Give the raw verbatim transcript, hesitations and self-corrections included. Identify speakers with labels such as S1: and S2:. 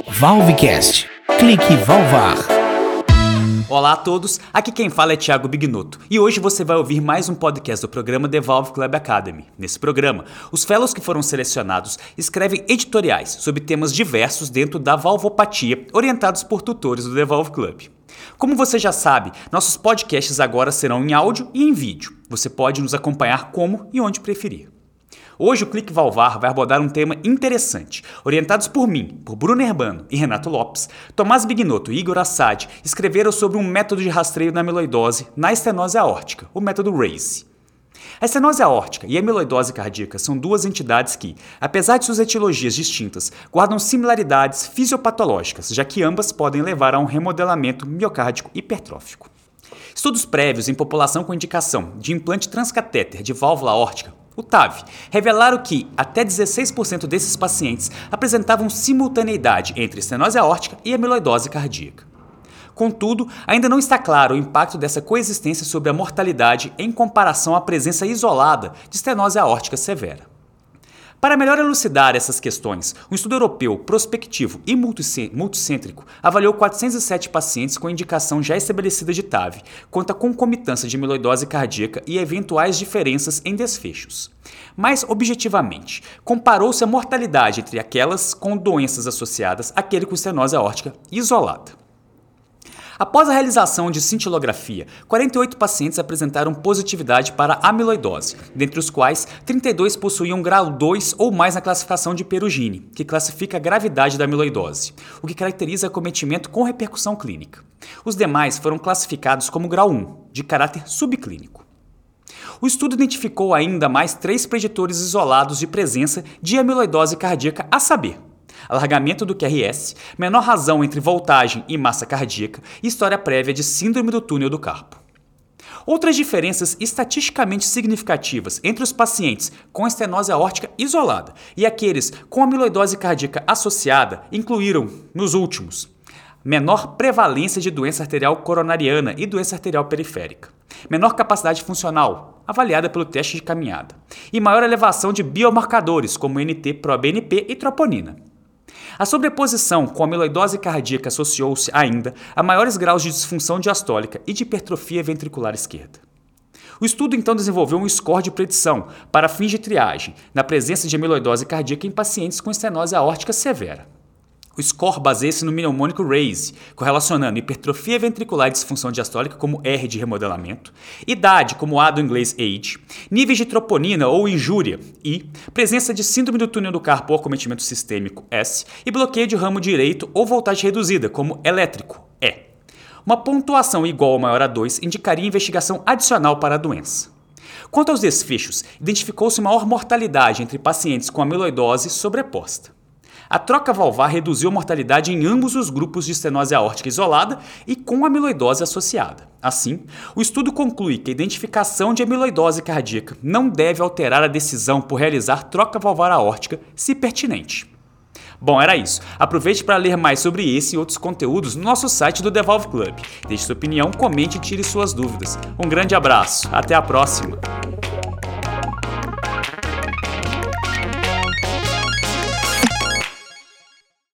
S1: Valvecast. Clique Valvar.
S2: Olá a todos, aqui quem fala é Thiago Bignotto e hoje você vai ouvir mais um podcast do programa The Valve Club Academy. Nesse programa, os fellows que foram selecionados escrevem editoriais sobre temas diversos dentro da valvopatia, orientados por tutores do The Valve Club. Como você já sabe, nossos podcasts agora serão em áudio e em vídeo. Você pode nos acompanhar como e onde preferir. Hoje o Clique Valvar vai abordar um tema interessante. Orientados por mim, por Bruno Herbano e Renato Lopes, Tomás Bignotto e Igor Assad escreveram sobre um método de rastreio da amiloidose na estenose aórtica, o método RACE. A estenose aórtica e a amiloidose cardíaca são duas entidades que, apesar de suas etiologias distintas, guardam similaridades fisiopatológicas, já que ambas podem levar a um remodelamento miocárdico hipertrófico. Estudos prévios em população com indicação de implante transcatéter de válvula aórtica, o T A V, revelaram que até dezesseis por cento desses pacientes apresentavam simultaneidade entre estenose aórtica e amiloidose cardíaca. Contudo, ainda não está claro o impacto dessa coexistência sobre a mortalidade em comparação à presença isolada de estenose aórtica severa. Para melhor elucidar essas questões, um estudo europeu prospectivo e multicêntrico avaliou quatrocentos e sete pacientes com indicação já estabelecida de T A V quanto à concomitância de amiloidose cardíaca e eventuais diferenças em desfechos. Mais objetivamente, comparou-se a mortalidade entre aquelas com doenças associadas àquele com estenose aórtica isolada. Após a realização de cintilografia, quarenta e oito pacientes apresentaram positividade para amiloidose, dentre os quais trinta e dois possuíam grau dois ou mais na classificação de Perugini, que classifica a gravidade da amiloidose, o que caracteriza acometimento com repercussão clínica. Os demais foram classificados como grau um, de caráter subclínico. O estudo identificou ainda mais três preditores isolados de presença de amiloidose cardíaca, a saber: alargamento do Q R S, menor razão entre voltagem e massa cardíaca e história prévia de síndrome do túnel do carpo. Outras diferenças estatisticamente significativas entre os pacientes com estenose aórtica isolada e aqueles com amiloidose cardíaca associada incluíram, nos últimos, menor prevalência de doença arterial coronariana e doença arterial periférica, menor capacidade funcional, avaliada pelo teste de caminhada, e maior elevação de biomarcadores como N T-proBNP N P e troponina. A sobreposição com a amiloidose cardíaca associou-se ainda a maiores graus de disfunção diastólica e de hipertrofia ventricular esquerda. O estudo então desenvolveu um score de predição para fins de triagem na presença de amiloidose cardíaca em pacientes com estenose aórtica severa. O score baseia-se no mnemônico RACE, correlacionando hipertrofia ventricular e disfunção diastólica como R de remodelamento, idade como A do inglês age, níveis de troponina ou injúria I, presença de síndrome do túnel do carpo ou acometimento sistêmico S e bloqueio de ramo direito ou voltagem reduzida como elétrico E. Uma pontuação igual ou maior a dois indicaria investigação adicional para a doença. Quanto aos desfechos, identificou-se maior mortalidade entre pacientes com amiloidose sobreposta. A troca valvar reduziu a mortalidade em ambos os grupos de estenose aórtica isolada e com amiloidose associada. Assim, o estudo conclui que a identificação de amiloidose cardíaca não deve alterar a decisão por realizar troca valvar aórtica, se pertinente. Bom, era isso. Aproveite para ler mais sobre esse e outros conteúdos no nosso site do The Valve Club. Deixe sua opinião, comente e tire suas dúvidas. Um grande abraço. Até a próxima.